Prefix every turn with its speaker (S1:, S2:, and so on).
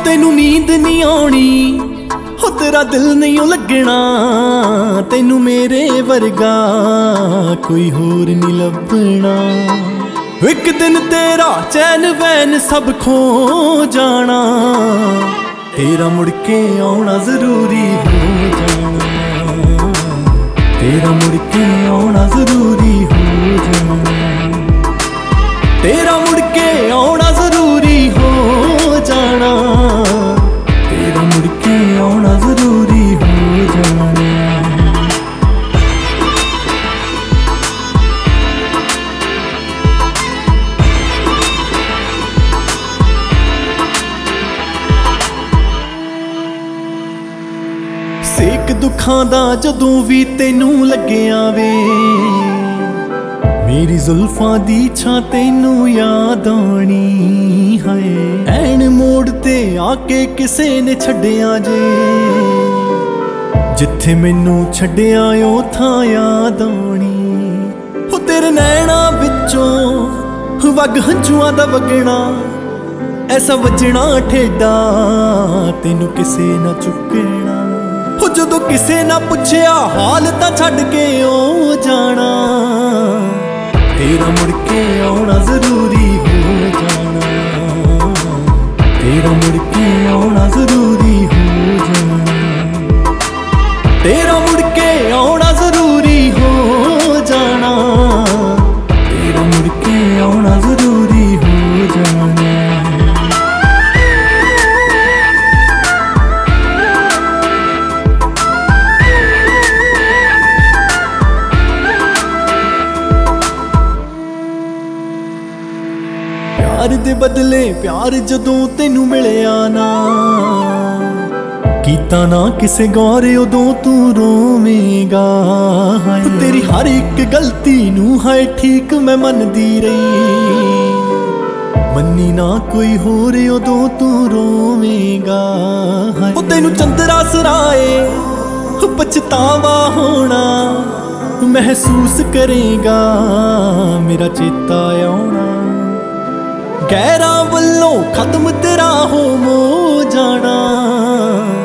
S1: ਤੈਨੂੰ ਨੀਂਦ ਨਹੀਂ ਆਉਣੀ, ਹੋ ਤੇਰਾ ਦਿਲ ਨਹੀਂ ਲੱਗਣਾ, ਤੈਨੂੰ ਮੇਰੇ ਵਰਗਾ ਕੋਈ ਹੋਰ ਨਹੀਂ ਲੱਭਣਾ। ਇੱਕ ਦਿਨ ਤੇਰਾ ਚੈਨ ਵੈਨ ਸਭ ਖੋ ਜਾਣਾ, ਤੇਰਾ ਮੁੜ ਕੇ ਆਉਣਾ ਜ਼ਰੂਰੀ ਹੋ ਜਾਣਾ, ਤੇਰਾ ਮੁੜ ਕੇ ਆਉਣਾ ਜ਼ਰੂਰੀ ਹੋ ਜਾਣਾ, ਤੇਰਾ ਮੁੜ ਕੇ ਆਉਣਾ ਜ਼ਰੂਰੀ ਹੋ ਜਾਣਾ, ਤੇਰਾ ਮੁੜ ਕੇ ਆਉਣਾ ਜ਼ਰੂਰੀ ਹੋ ਜਾਣਾ। ਸੇਕ ਦੁੱਖਾਂ ਦਾ ਜਦੋਂ ਵੀ ਤੈਨੂੰ ਲੱਗਿਆ ਵੇ, ਮੇਰੀ ਜ਼ੁਲਫਾਂ ਦੀ ਛਾਂ ਤੈਨੂੰ ਯਾਦ ਆਉਣੀ ਹੈ। ਐਨ ਮੋੜ ਤੇ ਆ ਕੇ ਕਿਸੇ ਨੇ ਛੱਡਿਆ ਜੇ, ਜਿੱਥੇ ਮੈਨੂੰ ਛੱਡਿਆ ਉਹ ਥਾਂ ਯਾਦ ਆਉਣੀ। ਉਹ ਤੇਰੇ ਨੈਣਾ ਵਿੱਚੋਂ ਵਗ ਹੰਝੂਆਂ ਦਾ ਵਗਣਾ, ਐਸਾ ਵੱਜਣਾ ਠੇਡਾ ਤੈਨੂੰ ਕਿਸੇ ਨਾ ਚੁੱਕਣਾ। ਉਹ ਜਦੋਂ ਕਿਸੇ ਨਾ ਪੁੱਛਿਆ ਹਾਲ ਤਾਂ ਛੱਡ ਕੇ ਉਹ ਜਾਣਾ, ਤੇਰਾ ਮੁੜ ਕੇ ਆਉਣਾ ਜ਼ਰੂਰੀ ਹੋ ਜਾਣਾ, ਤੇਰਾ ਮੁੜ ਕੇ ਆਉਣਾ ਜ਼ਰੂਰੀ ਹੋ ਜਾਣਾ, ਤੇਰਾ ਮੁੜ ਕੇ ਆਉਣਾ ਜ਼ਰੂਰੀ ਹੋ ਜਾਣਾ, ਤੇਰਾ ਮੁੜ ਕੇ ਆਉਣਾ ਜ਼ਰੂਰੀ ਹੋ ਜਾਣਾ। ਪਿਆਰ ਦੇ ਬਦਲੇ ਪਿਆਰ ਜਦੋਂ ਤੈਨੂੰ ਮਿਲਿਆ ਨਾ, ਕੀਤਾ ਨਾ ਕਿਸੇ ਗੌਰ ਉਦੋਂ ਤੂੰ ਰੋਵੇਂਗਾ। ਤੇਰੀ ਹਰ ਇੱਕ ਗਲਤੀ ਨੂੰ ਹਾਏ ਠੀਕ ਮੈਂ ਮੰਨਦੀ ਰਹੀ, ਮੰਨੀ ਨਾ ਕੋਈ ਹੋਰ ਉਦੋਂ ਤੂੰ ਰੋਵੇਂਗਾ। ਉਹ ਤੈਨੂੰ ਚੰਦਰਾ ਸਰਾਏ ਪਛਤਾਵਾ ਹੋਣਾ, ਮਹਿਸੂਸ ਕਰੇਗਾ ਮੇਰਾ ਚੇਤਾ ਆਉਣਾ। ਗੈਰਾਂ ਵੱਲੋਂ ਖਤਮ ਤੇਰਾ ਹੋ ਜਾਣਾ,